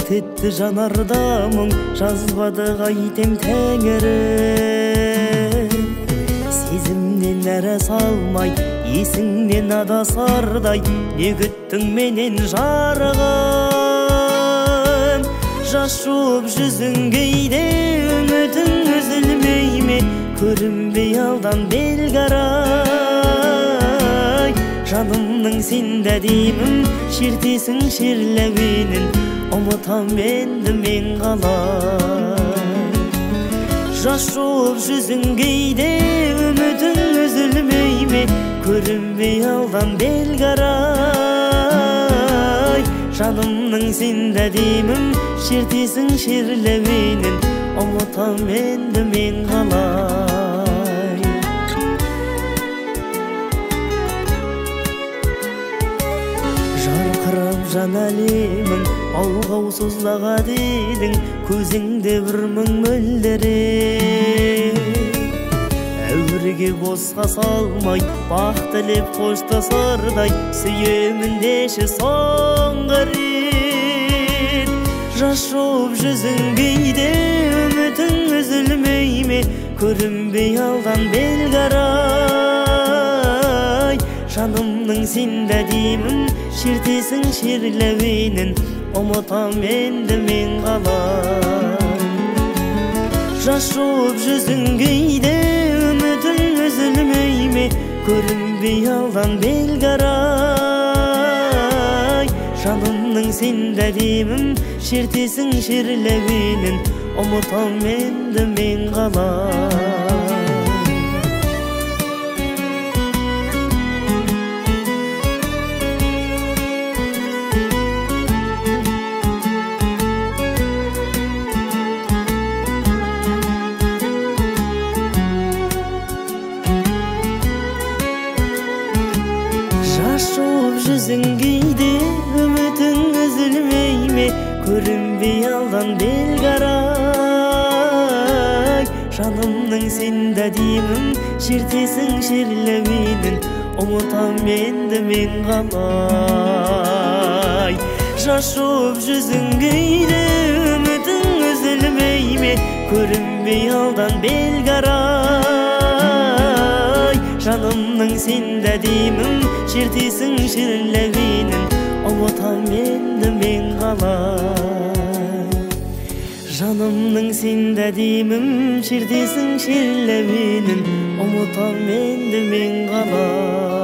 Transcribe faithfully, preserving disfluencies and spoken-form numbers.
Алт етті жанарда мұң, жазбады қайтем тәңірім. Сезімнен әрі салмай, есіңнен адасардай, не күттің менен жарығым. Жас жуып жүзің кейде, үмітің үзілмей ме, көрінбей алдан белгарай. Жанымның сен дәдемім, шертесің шерләуенін, ұмытам енді мен қалай. Жас жуып жүзің кейде, үмітің үзілмей ме, көрінбей алдан белгарай. Жанымның сен дәдемім, шертесің шерләуенін, ұмытам енді мен қалай. Жарқырап жан әлемің, алғау созлаға дедің, көзіңде бір мың мөлдірек. Әуірге босқа салмай, бақ тілеп қоштасардай, сүйемін деші соңғы рет. Жас жуып жүзің кейде, үмітің үзілмей ме, көрінбей алдан белгарай. Жанымның сен дәдемім, шертесің шерләуенін, ұмытам енді мен қалай. Жас жуып жүзің кейде, үмітің үзілмей ме, көрінбей алдан белгарай. Жанымның сен дәдемім, шертесің шерләуенін, ұмытам енді мен қалай. Жуып жүзің кейде, үмітің үзілмей ме, көрінбей алдан белгарай. Жанымның сен дәдемім, шертесің шерләуенін, ұмытам енді мен қалай. Жас жуып жүзің кейде, үмітің үзілмей ме, көрінбей алдан белгарай. Жанымның сен дәдемім, шертесің шерләуенін, ұмытам енді мен қалай. Жанымның сен дәдемім, шертесің шерләуенін, ұмытам енді мен қалай.